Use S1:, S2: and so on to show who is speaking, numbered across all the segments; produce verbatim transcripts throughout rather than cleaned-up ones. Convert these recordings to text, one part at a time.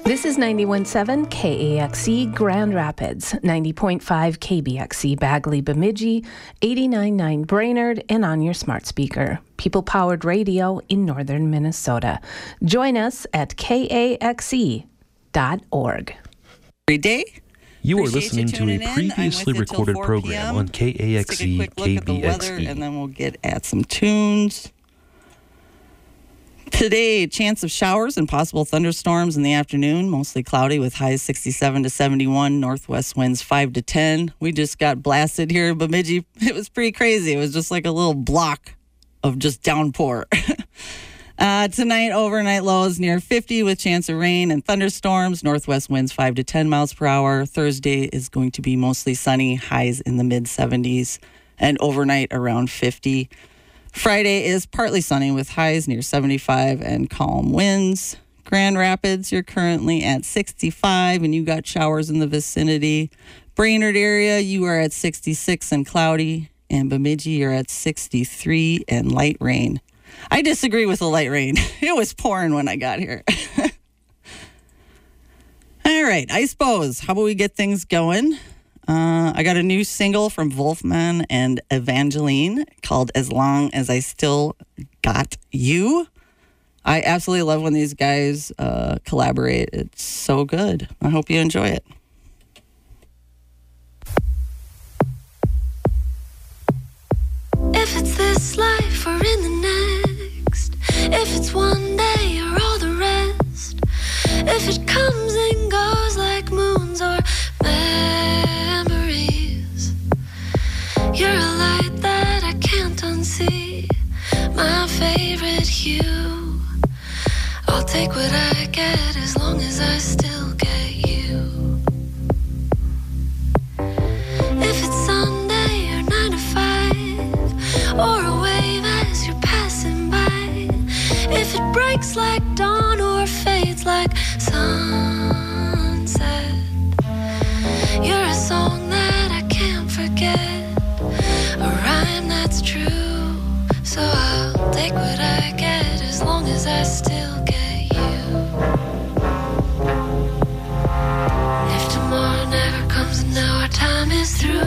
S1: This is ninety-one point seven K A X E Grand Rapids, ninety point five K B X E Bagley Bemidji, eighty-nine point nine Brainerd, and on your smart speaker. People-powered radio in northern Minnesota. Join us at K A X E dot org.
S2: Every day.
S3: You are
S2: Appreciate
S3: listening
S2: you
S3: to a
S2: tuning in.
S3: previously
S2: I'm with you till
S3: recorded
S2: four
S3: program
S2: p.m.
S3: on K A X E
S2: Let's take a quick look
S3: K
S2: at the
S3: B X
S2: weather,
S3: E.
S2: and then we'll get at some tunes. Today, chance of showers and possible thunderstorms in the afternoon. Mostly cloudy with highs sixty-seven to seventy-one. Northwest winds five to ten. We just got blasted here in Bemidji. It was pretty crazy. It was just like a little block of just downpour. uh, tonight, overnight lows near fifty with chance of rain and thunderstorms. Northwest winds five to ten miles per hour. Thursday is going to be mostly sunny. Highs in the mid seventies. And overnight around fifty. Friday is partly sunny with highs near seventy-five and calm winds. Grand Rapids, you're currently at sixty-five and you got showers in the vicinity. Brainerd area, you are at sixty-six and cloudy. And Bemidji, you're at sixty-three and light rain. I disagree with the light rain. It was pouring when I got here. All right, I suppose. How about we get things going? Uh, I got a new single from Wolfman and Evangeline called As Long As I Still Got You. I absolutely love when these guys uh, collaborate. It's so good. I hope you enjoy it.
S4: If it's this life or in the next, if it's one day or all the rest, if it comes and goes like moons or memories, you're a light that I can't unsee, my favorite hue. I'll take what I get as long as I still get you. If it's Sunday or nine to five, or a wave as you're passing by, if it breaks like dawn or fades like sunset, you're a song that I can't forget, a rhyme that's true. So I'll take what I get as long as I still get you. If tomorrow never comes and now our time is through,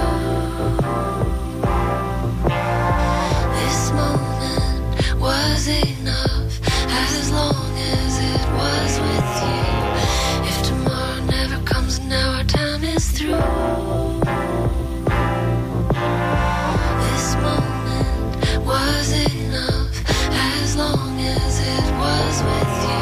S4: this moment was enough as long as it was with you. If tomorrow never comes and now our time is through, this moment was enough as long as it was with you.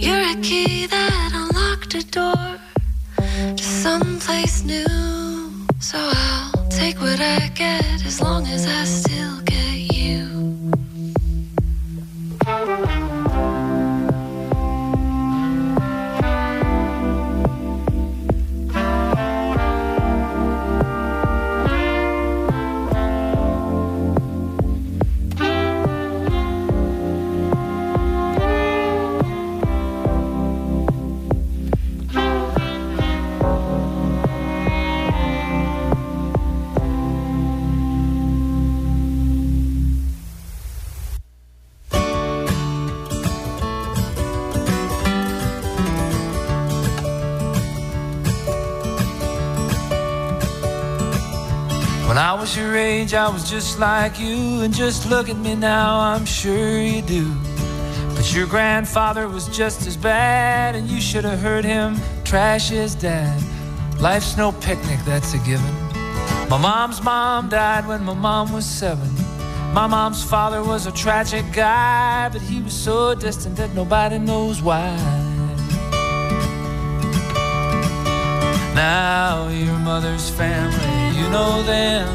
S4: You're a key that unlocked a door to someplace new. So I'll take what I get as long as I still get you.
S3: When I was your age, I was just like you, and just look at me now, I'm sure you do. But your grandfather was just as bad, and you should have heard him trash his dad. Life's no picnic, that's a given. My mom's mom died when my mom was seven. My mom's father was a tragic guy, but he was so distant that nobody knows why. Now your mother's family, you know them.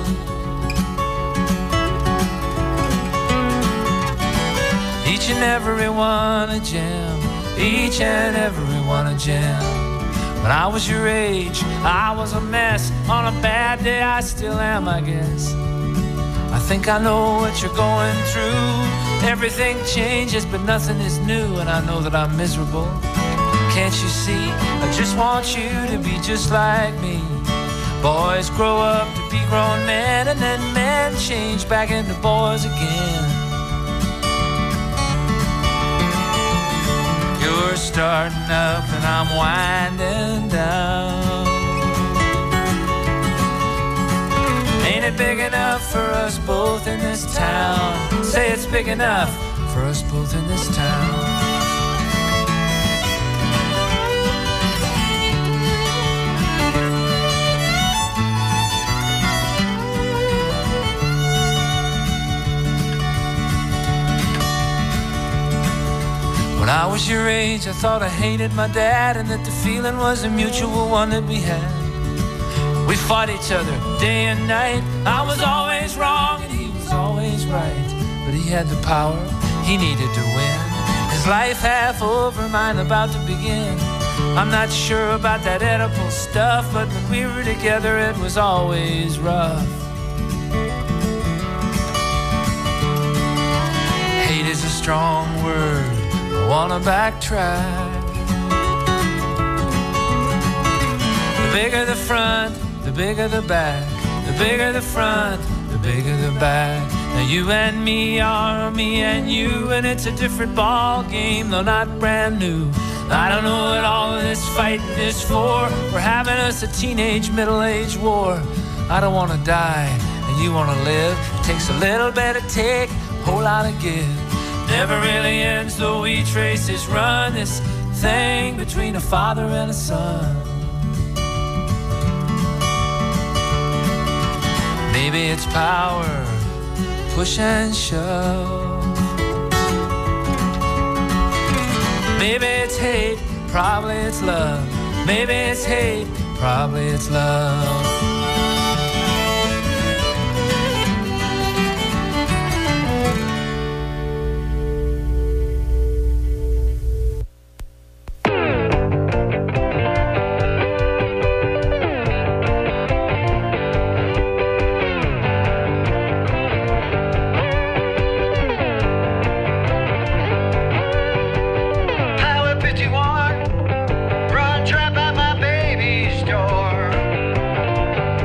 S3: Each and every one a gem, each and every one a gem. When I was your age, I was a mess. On a bad day, I still am, I guess. I think I know what you're going through. Everything changes, but nothing is new, and I know that I'm miserable. Can't you see? I just want you to be just like me. Boys grow up to be grown men, and then men change back into boys again. You're starting up and I'm winding down. Ain't it big enough for us both in this town? Say it's big enough for us both in this town. When I was your age, I thought I hated my dad, and that the feeling was a mutual one that we had. We fought each other day and night. I was always wrong and he was always right, but he had the power, he needed to win. His life half over, mine about to begin. I'm not sure about that edible stuff, but when we were together it was always rough. Hate is a strong word, I wanna backtrack. The bigger the front, the bigger the back. The bigger the front, the bigger the back. Now you and me are me and you, and it's a different ball game, though not brand new. I don't know what all of this fighting is for. We're having us a teenage middle-age war. I don't wanna die and you wanna live. It takes a little bit of take, a whole lot of give. Never really ends though each race is run. This thing between a father and a son. Maybe it's power, push and shove. Maybe it's hate, probably it's love. Maybe it's hate, probably it's love.
S5: Run, trap at my baby store.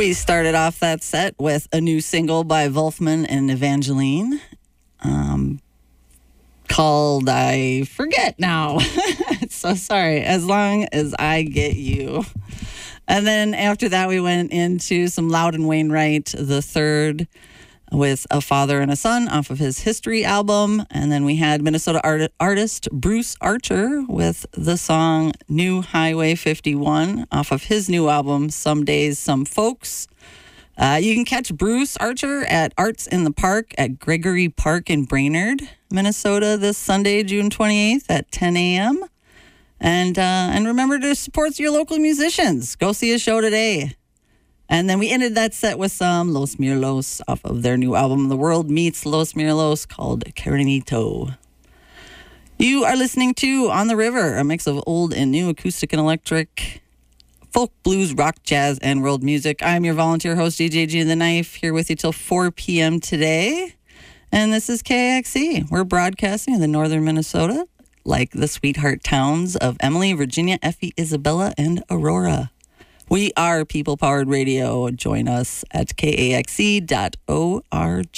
S2: We started off that set with a new single by Wolfman and Evangeline um, called, I forget now. So sorry, As Long As I Get You. And then after that, we went into some Loudon Wainwright the third with A Father and a Son off of his History album. And then we had Minnesota art- artist Bruce Archer with the song New Highway fifty-one off of his new album, Some Days, Some Folks. Uh, you can catch Bruce Archer at Arts in the Park at Gregory Park in Brainerd, Minnesota this Sunday, June twenty-eighth at ten a.m. And, uh, and remember to support your local musicians. Go see a show today. And then we ended that set with some Los Mirlos off of their new album, The World Meets Los Mirlos, called Carinito. You are listening to On the River, a mix of old and new acoustic and electric, folk, blues, rock, jazz, and world music. I'm your volunteer host, D J G and the Knife, here with you till four p.m. today. And this is K A X E. We're broadcasting in the northern Minnesota, like the sweetheart towns of Emily, Virginia, Effie, Isabella, and Aurora. We are People-Powered Radio. Join us at K A X E dot org.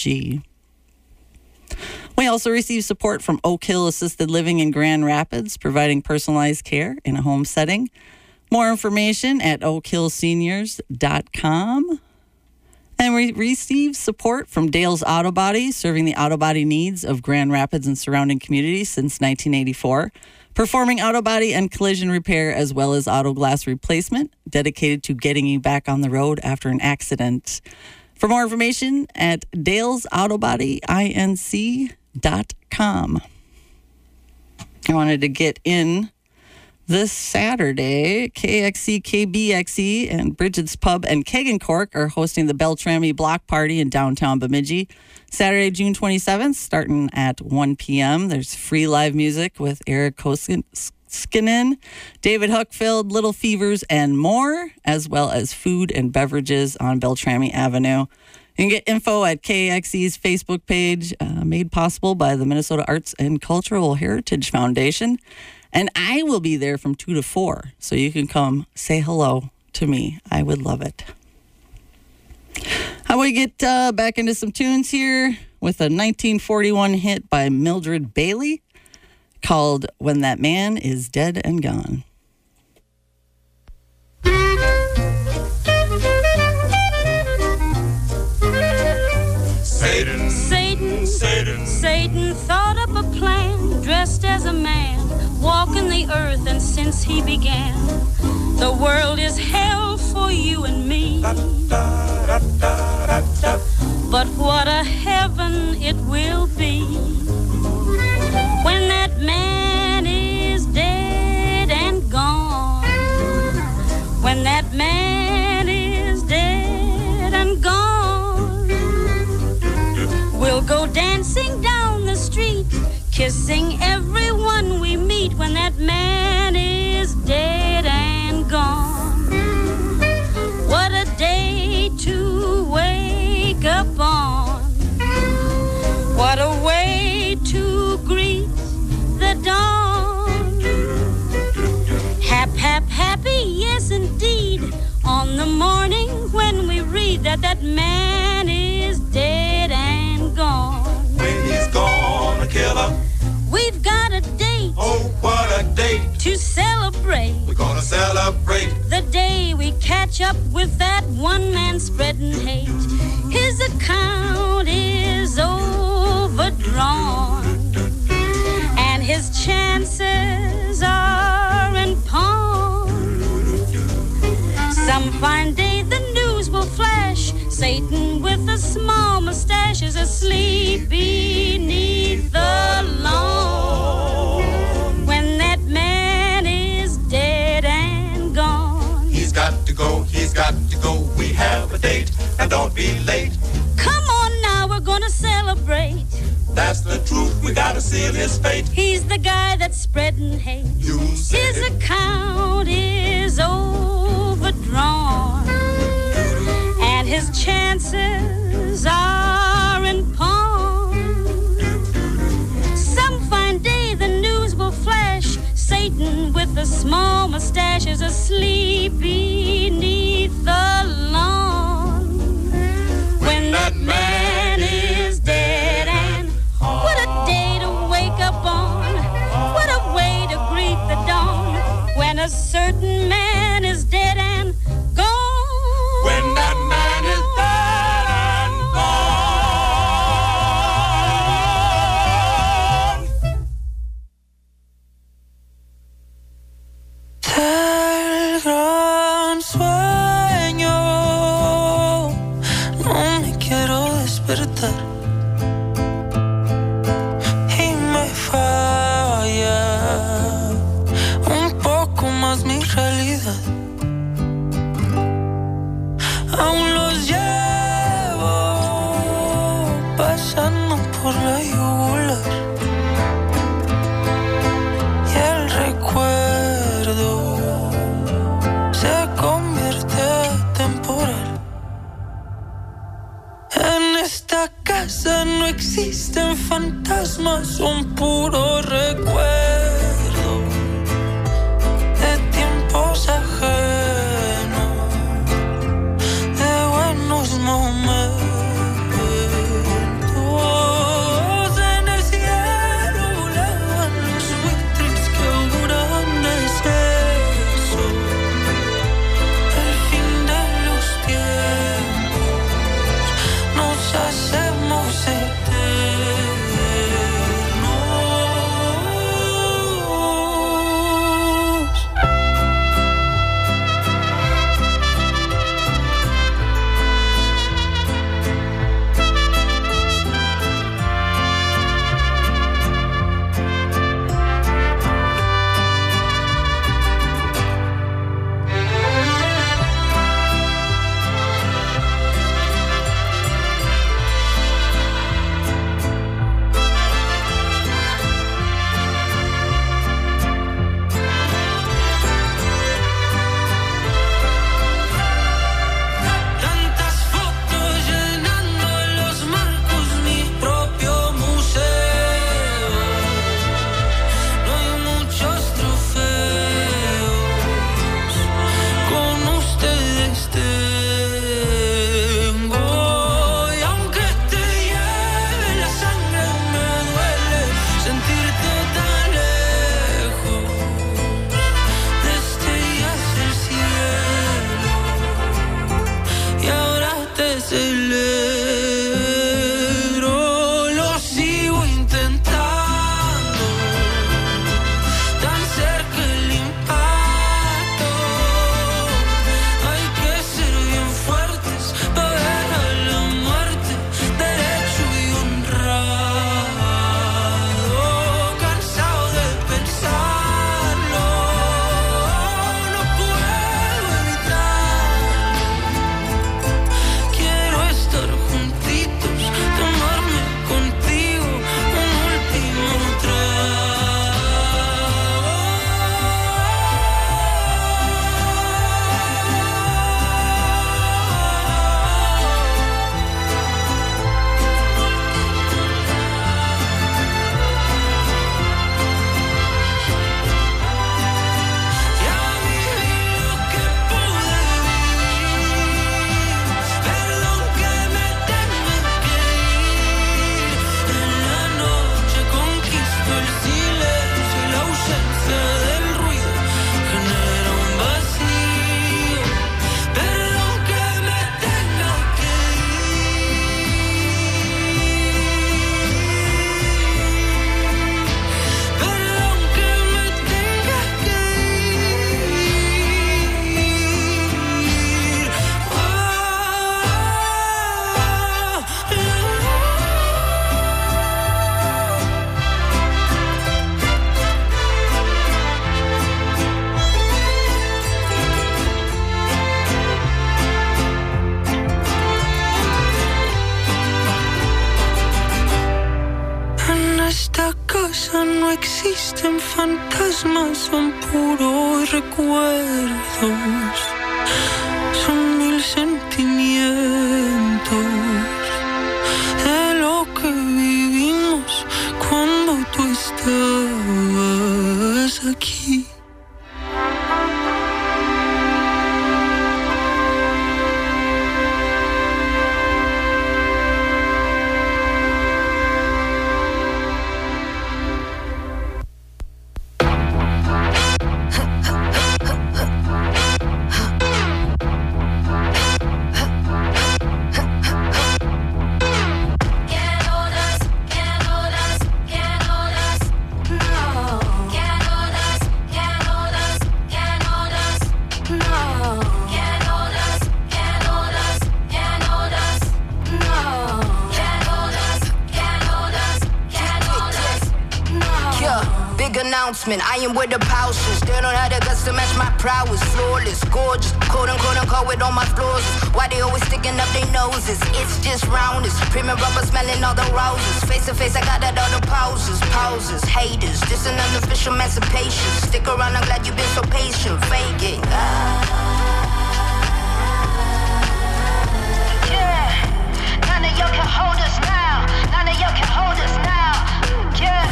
S2: We also receive support from Oak Hill Assisted Living in Grand Rapids, providing personalized care in a home setting. More information at oak hill seniors dot com. And we receive support from Dale's Auto Body, serving the auto body needs of Grand Rapids and surrounding communities since nineteen eighty-four. Performing auto body and collision repair as well as auto glass replacement, dedicated to getting you back on the road after an accident. For more information at dales auto body inc dot com. I wanted to get in this Saturday. K X C, K B X E, and Bridget's Pub and Keg and Cork are hosting the Beltrami Block Party in downtown Bemidji. Saturday, June twenty-seventh, starting at one p.m. There's free live music with Eric Koskinen, David Huckfield, Little Fevers, and more, as well as food and beverages on Beltrami Avenue. You can get info at K A X E's Facebook page, uh, made possible by the Minnesota Arts and Cultural Heritage Foundation. And I will be there from two to four, so you can come say hello to me. I would love it. How about we get uh, back into some tunes here with a nineteen forty-one hit by Mildred Bailey called When That Man Is Dead and Gone.
S5: Satan, Satan, Satan, Satan thought up a plan, dressed as a man, walking the earth, and since he began, the world is hell for you and me. Da, da, da, da, da, da. But what a heaven it will be when that man is dead and gone. When that man is dead and gone, we'll go dancing down the street, kissing everyone we meet when that man is dead and gone. What a day to wake up on. What a way to greet the dawn. Hap, hap, happy, yes indeed, on the morning when we read that that man is dead and gone.
S6: When he's gone, a killer.
S5: We've got a date.
S6: Oh, what a date.
S5: To celebrate.
S6: We're gonna celebrate
S5: the day we catch up with that one man spreading hate. His account is overdrawn, and his chances are in pawn. Some fine day the news will flash, Satan with a small mustache is asleep beneath the lawn. When that man is dead and gone,
S6: he's got to go, he's got to go. We have a date, and don't be late.
S5: Come on now, we're gonna celebrate.
S6: That's the truth, we gotta seal his fate.
S5: He's the guy that's spreading hate.
S6: You said
S5: his
S6: it.
S5: account is overdrawn, and his chances are in pawn. Some fine day the news will flash, Satan with a small mustache is asleep beneath the lawn. a certain man is dead and gone.
S6: When that man is dead and gone.
S7: Del gran sueño no me quiero despertar. Y me falla un poco más mi realidad. Aún los llevo pasando por la yugular. Y el recuerdo se convierte temporal. En esta casa no existen fantasmas, son puros recuerdos de tiempos ajenos, de buenos momentos. En el cielo volaban los buitres que auguran deceso, el fin de los tiempos. Nos hacemos eternos. Tantas fotos llenando los marcos, mi propio museo. No hay muchos trofeos, con ustedes tengo. Y aunque te lleve la sangre, me duele sentirte tan lejos. Destellas el cielo y ahora te celebro. Lo sigo intentando, tan cerca el impacto. Hay que ser bien fuertes para ver a la muerte derecho y honrado. Cansado de pensarlo, no puedo evitarlo. Quiero estar juntitos, tomarme contigo un último Ya viví lo que pude vivir. Perdón que me tenga que ir. En la noche conquisto el silencio y la ausencia del ruido genera un vacío. Perdón que me tenga que ir. Perdón que me tenga que ir. En esta casa no existen fantasmas, son puros recuerdos. Son mil sentimientos de lo que vivimos cuando tú estabas aquí.
S8: big announcement. I am where the pouches. They don't have the guts to match my prowess. Flawless, gorgeous, quote unquote unquote with all my flaws. Why they always sticking up their noses? It's just roundness. Premium rubber smelling all the roses. Face to face, I got that all the pauses. Pauses, haters. This an unofficial emancipation. Stick around, I'm glad you've been so patient. Fake it. Yeah. None of y'all can hold us now. None of y'all can hold us now. Yeah.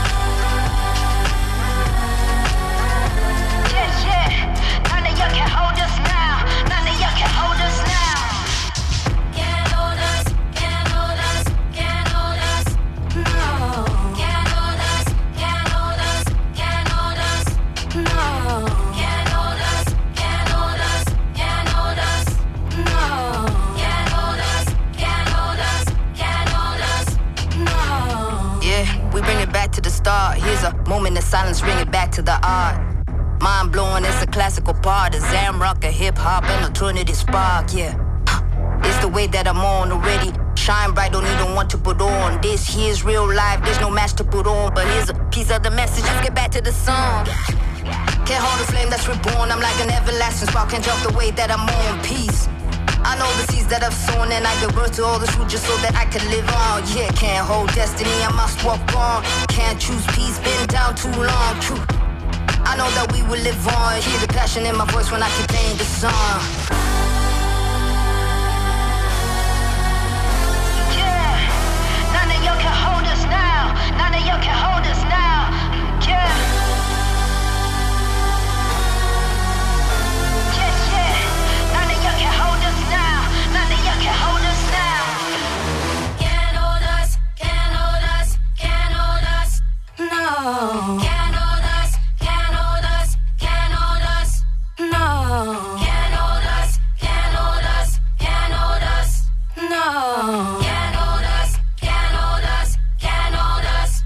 S8: Yeah, yeah. None of y'all can hold us now. None of y'all can hold us now. Can't hold us, can't hold us, can't hold us. No. Can't hold us, can't hold us, can't hold us. No. Can't hold us, can't hold us, can't hold us. No. Can't hold us, can't hold us, can't hold us. No. Yeah, we bring it back to the start. Here's a moment of silence, bring it back to the art. Mind blowing, it's a classical part. A Zam rock, a hip hop, and alternative spark, yeah. It's the way that I'm on already. Shine bright, don't need no one to put on. This here's real life, there's no match to put on. But here's a piece of the message, let's get back to the song. Can't hold the flame that's reborn. I'm like an everlasting spark, can't drop the way that I'm on. Peace. I know the seeds that I've sown, and I give birth to all the fruit just so that I can live on. Yeah, can't hold destiny, I must walk on. Can't choose peace, been down too long. True. I know that we will live on. Hear the passion in my voice when I keep playing the song. Yeah, none of y'all can hold us now. None of y'all can hold us now. Yeah. Yeah, yeah. None of y'all can hold us now. None of y'all can hold us now. Can't hold us, can't hold us, can't hold us. No. Can't hold us, can't hold us, can't hold us. No. Can't hold us, can't hold us, can't hold us. No. Can't hold us, can't hold us, can't hold us.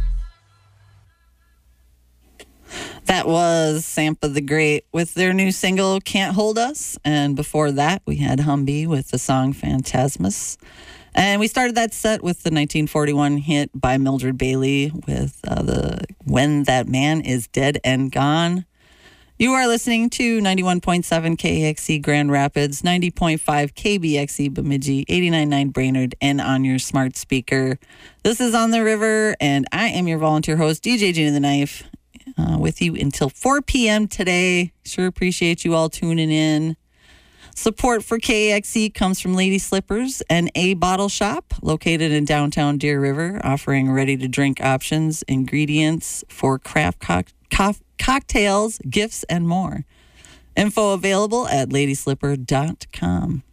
S2: That was Sampa the Great with their new single, Can't Hold Us. And before that, we had Humby with the song Phantasmus. And we started that set with the nineteen forty-one hit by Mildred Bailey with uh, the When That Man Is Dead and Gone. You are listening to ninety-one point seven K A X C Grand Rapids, ninety point five K B X C Bemidji, eighty-nine point nine Brainerd, and on your smart speaker. This is On the River, and I am your volunteer host, D J Gina the Knife, uh, with you until four p.m. today. Sure appreciate you all tuning in. Support for K A X C comes from Lady Slippers and A Bottle Shop, located in downtown Deer River, offering ready-to-drink options, ingredients for craft co- co- cocktails, gifts, and more. Info available at lady slipper dot com.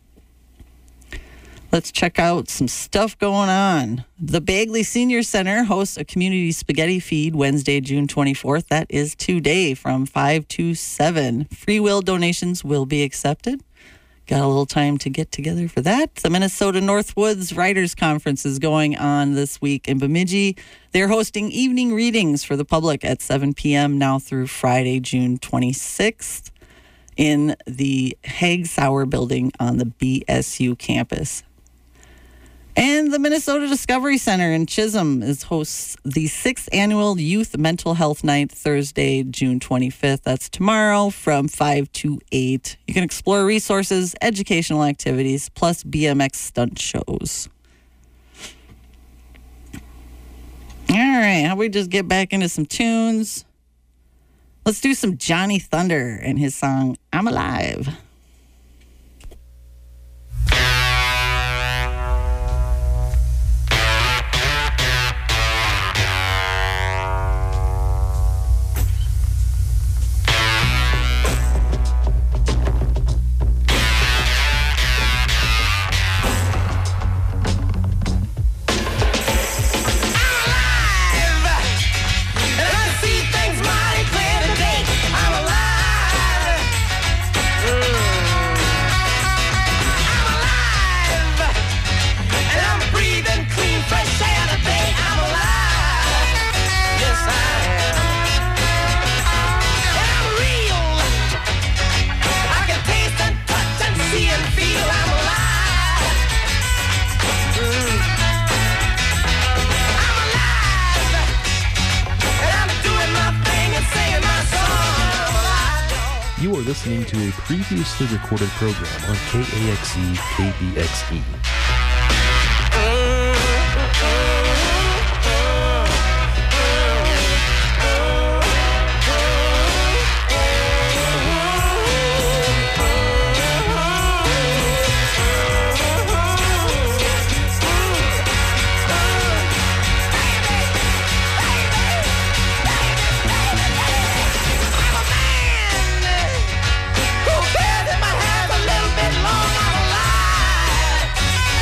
S2: Let's check out some stuff going on. The Bagley Senior Center hosts a community spaghetti feed Wednesday, June twenty-fourth. That is today from five to seven. Free will donations will be accepted. Got a little time to get together for that. The Minnesota Northwoods Writers Conference is going on this week in Bemidji. They're hosting evening readings for the public at seven p.m. now through Friday, June twenty-sixth in the Haig Sauer building on the B S U campus. And the Minnesota Discovery Center in Chisholm is hosts the sixth annual Youth Mental Health Night, Thursday, June twenty-fifth. That's tomorrow from five to eight. You can explore resources, educational activities, plus B M X stunt shows. All right, how about we just get back into some tunes? Let's do some Johnny Thunder and his song, I'm Alive.
S9: Mm. You are listening to a previously recorded program on K A X E K B X E.
S7: Who cares if my hair's a little bit long? I'm alive.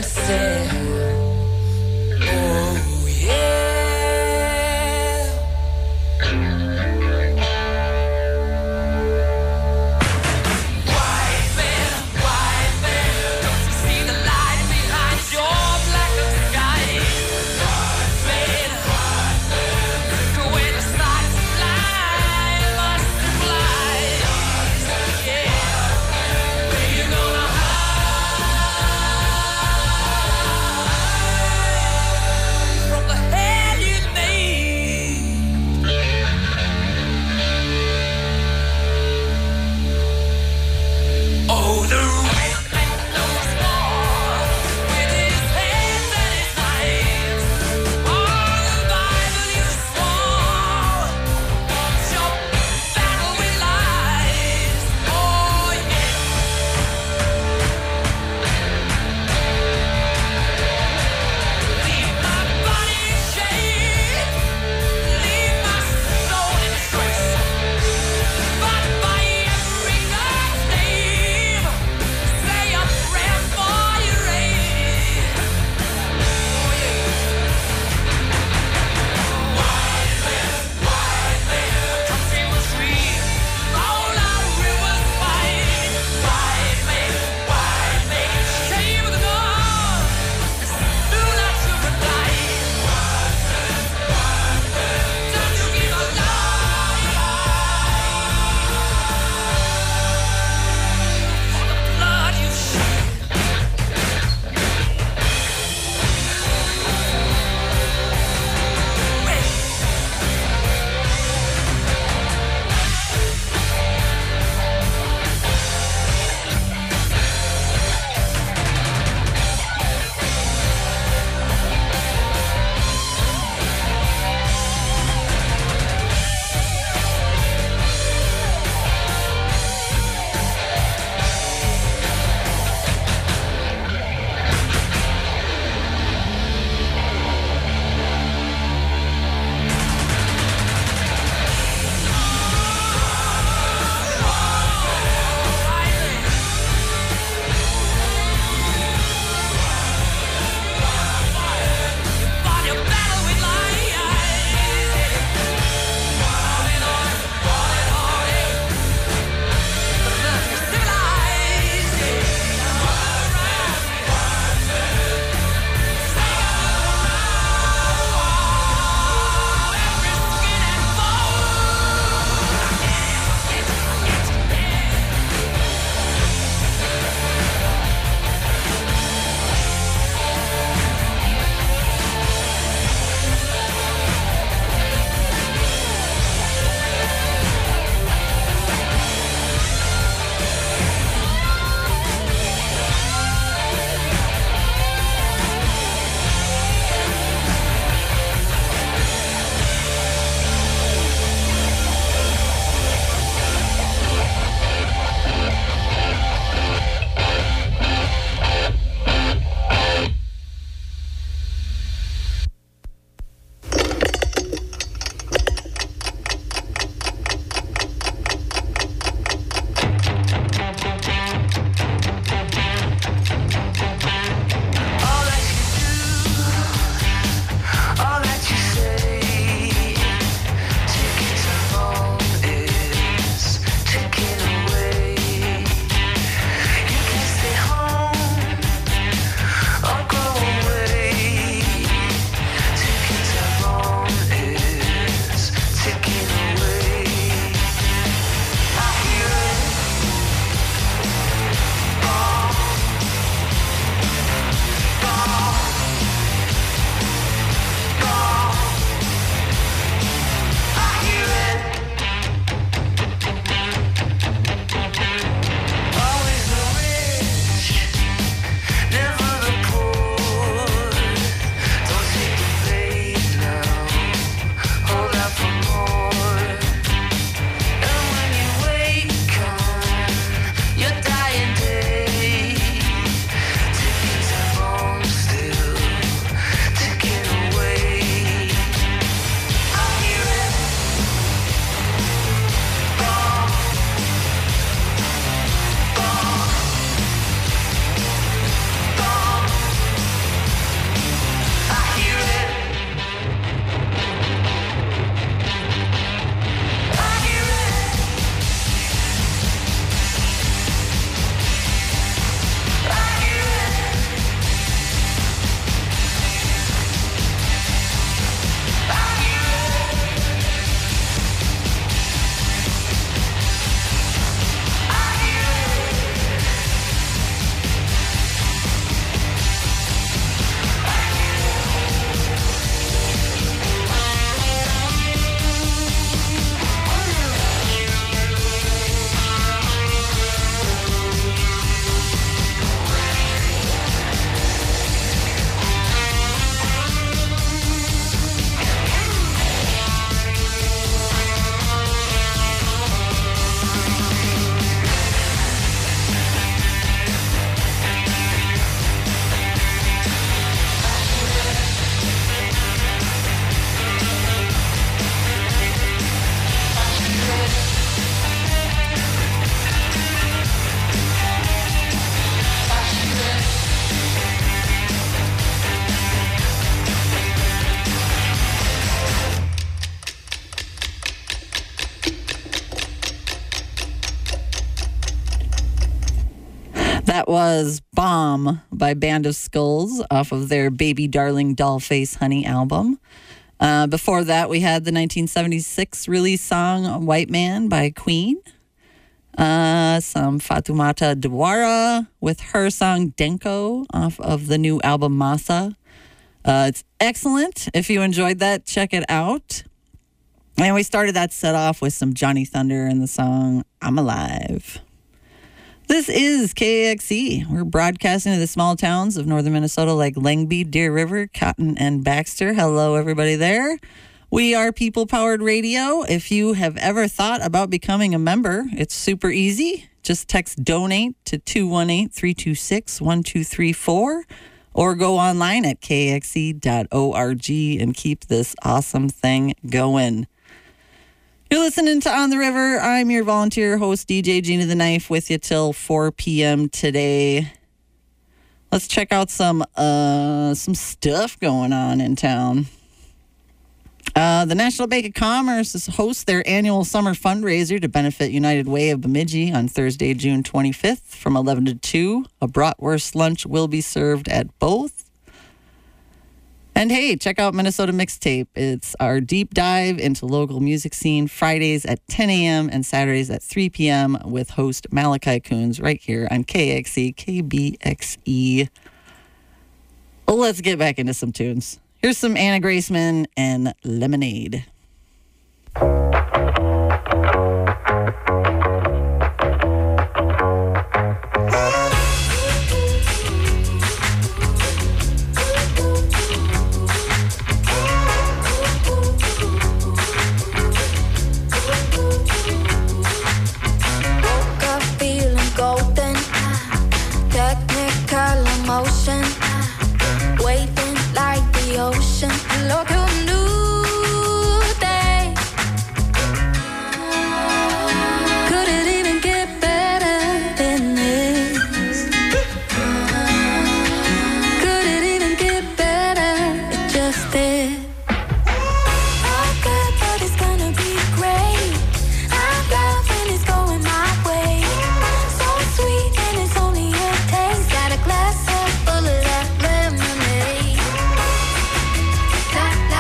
S10: understand. Oh, yeah. White man, white man, don't you see the light behind your black disguise? White man, white man, the way the stars fly, must fly. Yeah, you're gonna hide.
S2: was Bomb by Band of Skulls off of their Baby Darling Dollface Honey album. Uh, before that, we had the nineteen seventy-six release song White Man by Queen. Uh, some Fatoumata Diawara with her song Denko off of the new album Masa. Uh, it's excellent. If you enjoyed that, check it out. And we started that set off with some Johnny Thunder and the song I'm Alive. This is K A X E. We're broadcasting to the small towns of northern Minnesota like Langby, Deer River, Cotton, and Baxter. Hello, everybody there. We are People Powered Radio. If you have ever thought about becoming a member, it's super easy. Just text DONATE to two one eight, three two six, one two three four or go online at k x e dot org and keep this awesome thing going. You're listening to On the River. I'm your volunteer host, D J Gina the Knife, with you till four p.m. today. Let's check out some uh, some stuff going on in town. Uh, the National Bank of Commerce is hosts their annual summer fundraiser to benefit United Way of Bemidji on Thursday, June twenty-fifth from eleven to two. A bratwurst lunch will be served at both. And hey, check out Minnesota Mixtape. It's our deep dive into local music scene Fridays at ten a.m. and Saturdays at three p.m. with host Malachi Coons right here on K X E, K B X E. Well, let's get back into some tunes. Here's some Anna Graceman and Lemonade.
S4: Emotion, waving like the ocean. Look who knew day. Could it even get better than this? Could it even get better? It just did. Oh, good, but it's gonna be great. I'm glad when it's going my way. So sweet, and it's only a taste. Got a glass of full of that lemonade. La, la.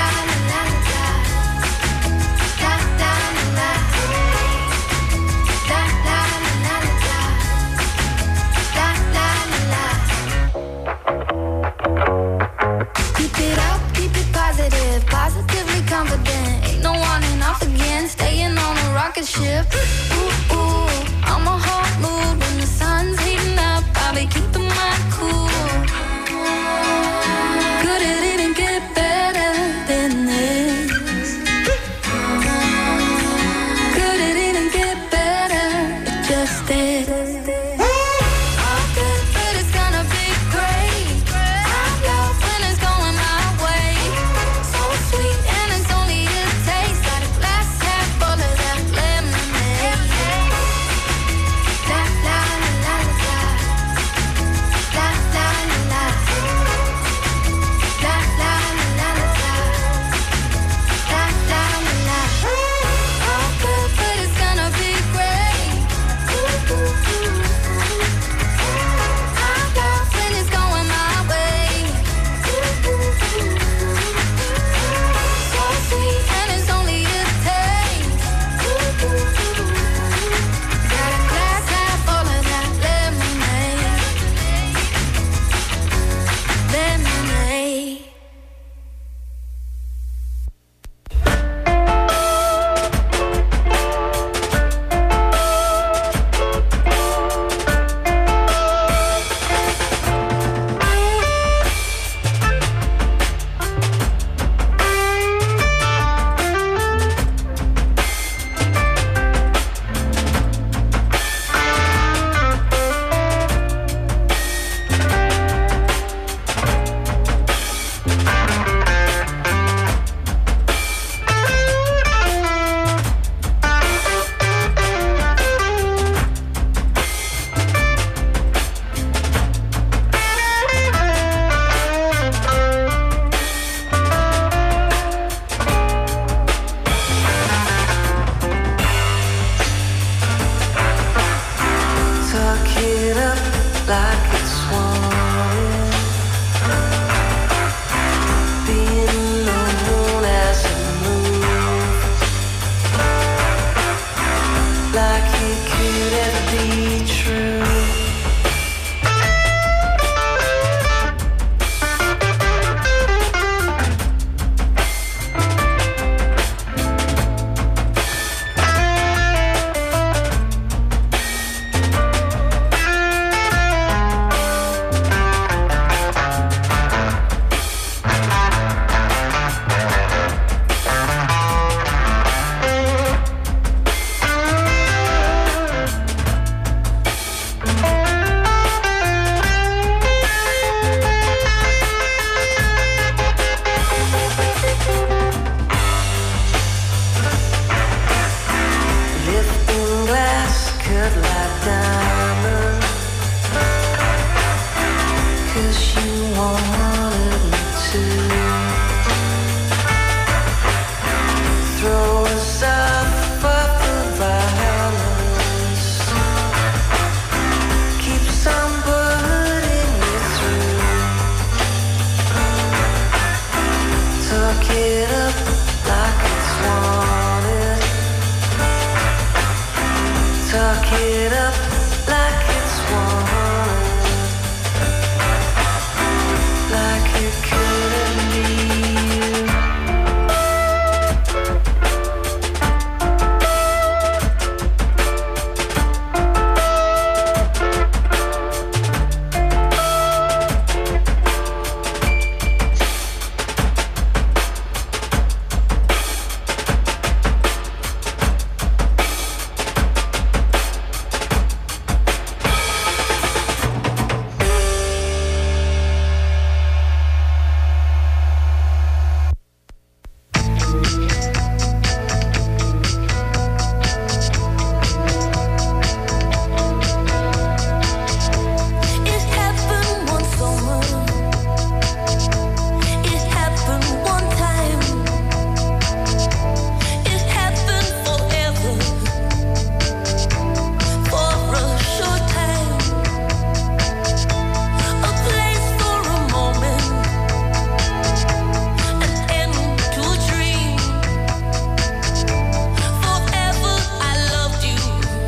S7: 'cause you wanted me to. Throw yourself up the violence. Keeps on putting you through. Tuck it up like it's wanted. Tuck it up like it's wanted. Like it couldn't be you. It happened one summer. It happened one time. It happened forever. For a short time. A place for a moment. An end to a dream. Forever I loved you.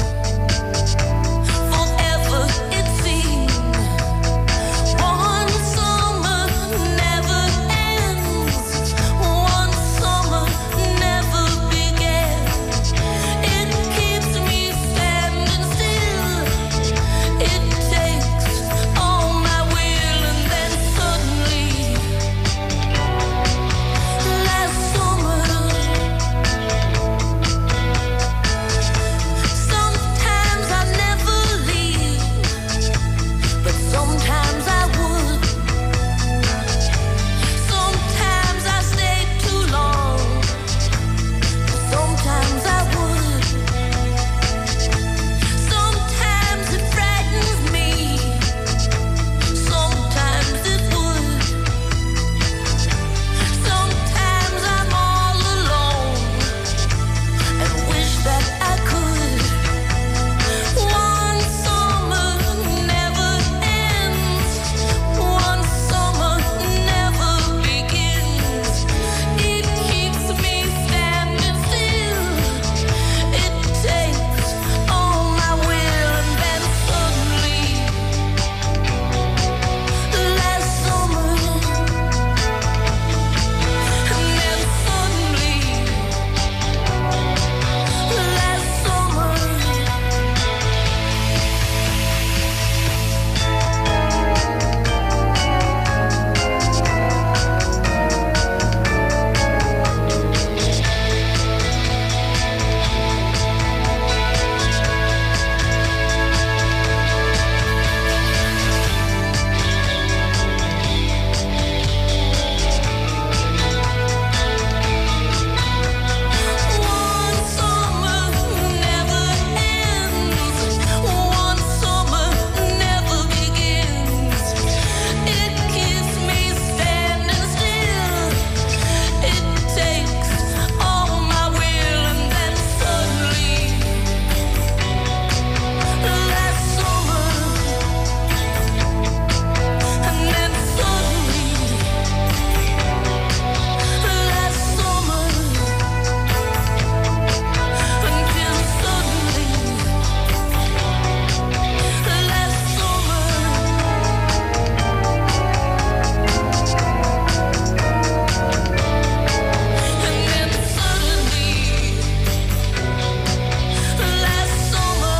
S7: Forever it seemed. One summer never ends. One summer never began. It keeps me standing still. It takes all my will, and then suddenly, last summer, sometimes I never leave, but sometimes I would. Sometimes I stay too long, but sometimes I would. Sometimes it frightens me, sometimes it would. Sometimes I'm all alone and wish that I could. One summer never ends. One summer never begins. It keeps me standing still. It takes all my will, and then suddenly, last summer, and then suddenly, last summer. One summer never ends. One summer never begins. It keeps me standing still. It takes all my will, and then suddenly, last summer, and then suddenly, last summer, until suddenly, last summer, and then suddenly, last summer,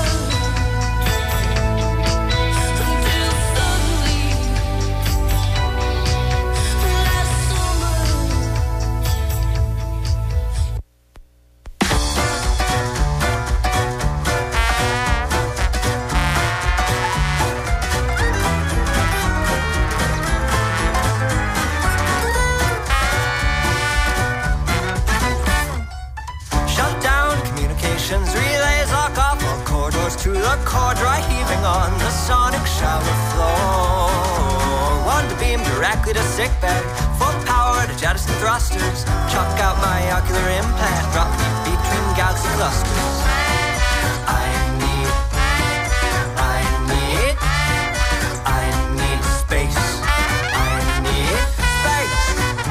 S7: until suddenly, last summer.
S11: Shut down communications relays, lock off all corridors to the core, dry heaving on the sonic shower floor. directly to sickbed. Full power to jettison thrusters. Chuck out my ocular implant. Drop me between galaxy clusters. I need, I need, I need space. I need space.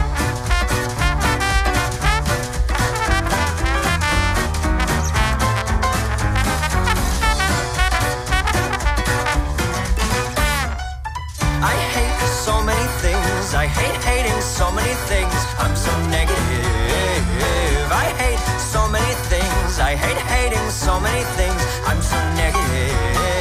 S11: I hate so many things. I hate hating so many things. I'm so negative. I hate so many things. I hate hating so many things. I'm so negative.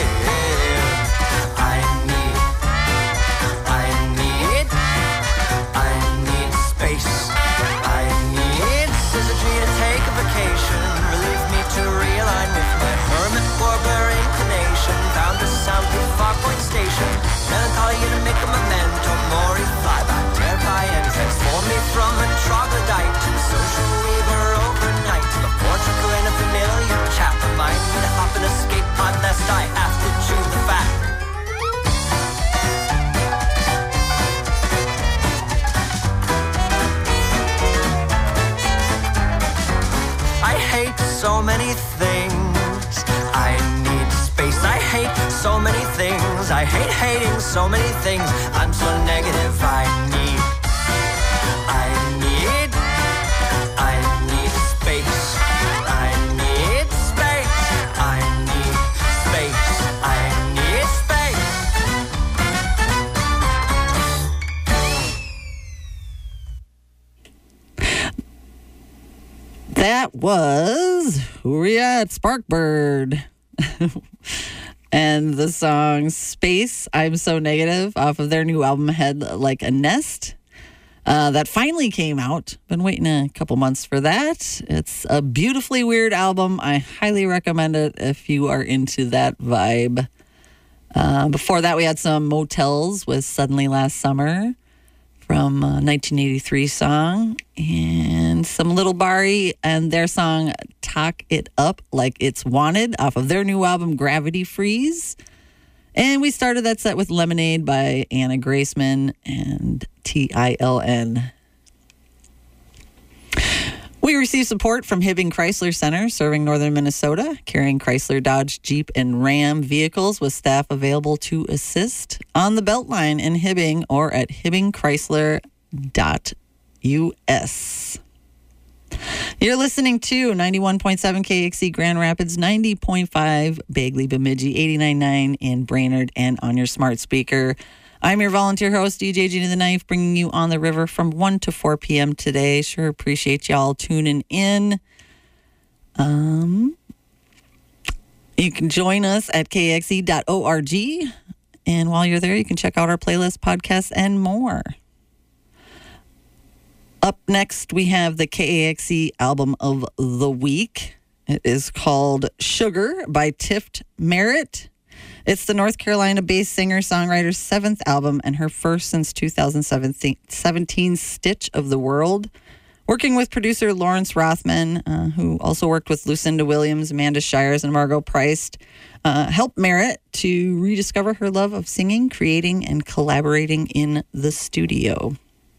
S11: I need, I need, I need space. I need syzygy to take a vacation. Relieve me to realign with my hermit warbler inclination. Found a soundproof Farpoint station. Melancholy to make a memento mori. Fly back, terrify and transform me from a troglodyte to a social weaver overnight. To the portrait in a familiar chap. Remind me to hop an escape pod lest I have to chew the fat. I hate so many things. I need space. I hate so many things. I hate hating so many things. I'm so negative. I need, I need, I need space. I need space. I need space. I need space.
S2: That was Who Are Ya at Sparkbird. And the song Space, I'm So Negative, off of their new album Head Like a Nest. Uh, that finally came out. Been waiting a couple months for that. It's a beautifully weird album. I highly recommend it if you are into that vibe. Uh, before that, we had some Motels with Suddenly Last Summer from a nineteen eighty-three song, and some Little Barry and their song Talk It Up Like It's Wanted off of their new album Gravity Freeze. And we started that set with Lemonade by Anna Graceman and T I L N. We received support from Hibbing Chrysler Center, serving northern Minnesota, carrying Chrysler, Dodge, Jeep, and Ram vehicles with staff available to assist on the Beltline in Hibbing or at hibbing chrysler dot U S. You're listening to ninety-one point seven K X C Grand Rapids, ninety point five Bagley Bemidji, eighty-nine point nine in Brainerd, and on your smart speaker. I'm your volunteer host, D J Gina the Knife, bringing you On the River from one to four p.m. today. Sure appreciate y'all tuning in. Um, you can join us at K X E dot org. And while you're there, you can check out our playlist, podcasts, and more. Up next, we have the K A X E album of the week. It is called Sugar by Tift Merritt. It's the North Carolina-based singer-songwriter's seventh album and her first since two thousand seventeen, Stitch of the World. Working with producer Lawrence Rothman, uh, who also worked with Lucinda Williams, Amanda Shires, and Margot Price, uh, helped Merritt to rediscover her love of singing, creating, and collaborating in the studio.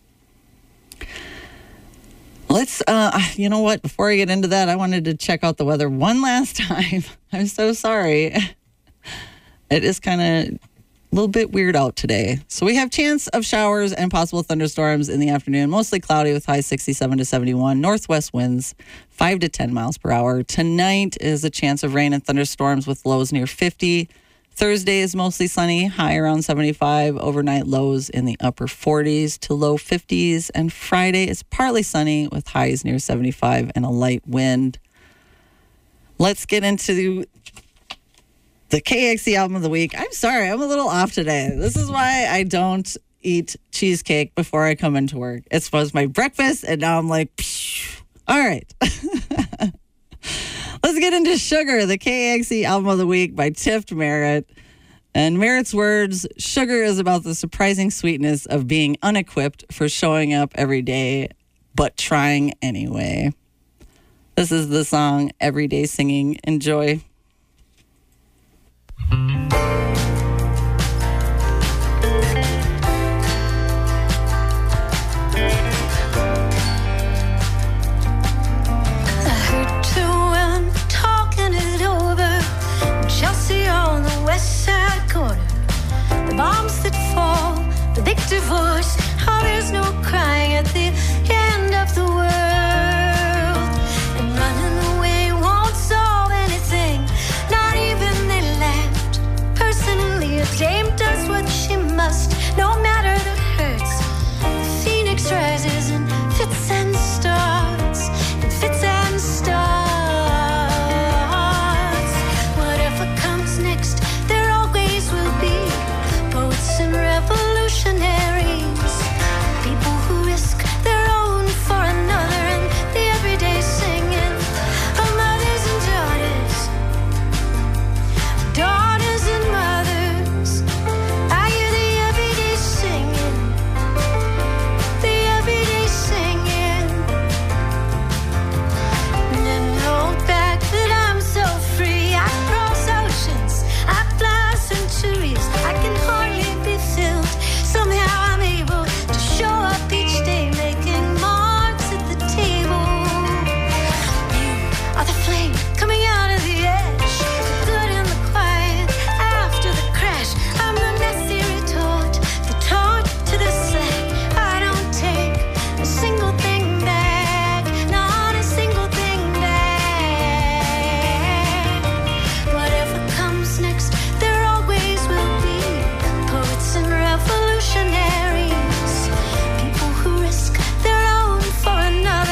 S2: Let's, uh, you know what, before I get into that, I wanted to check out the weather one last time. I'm so sorry. It is kind of a little bit weird out today. So we have chance of showers and possible thunderstorms in the afternoon. Mostly cloudy with highs sixty-seven to seventy-one. Northwest winds five to ten miles per hour. Tonight is a chance of rain and thunderstorms with lows near fifty. Thursday is mostly sunny, high around seventy-five. Overnight lows in the upper forties to low fifties. And Friday is partly sunny with highs near seventy-five and a light wind. Let's get into the K X C album of the week. I'm sorry, I'm a little off today. This is why I don't eat cheesecake before I come into work. It was my breakfast, and now I'm like, phew. All right. Let's get into Sugar, the K X C album of the week by Tift Merritt. And Merritt's words, sugar is about the surprising sweetness of being unequipped for showing up every day, but trying anyway. This is the song Everyday Singing. Enjoy.
S4: remorse. Oh, there's no crying at the end of the world.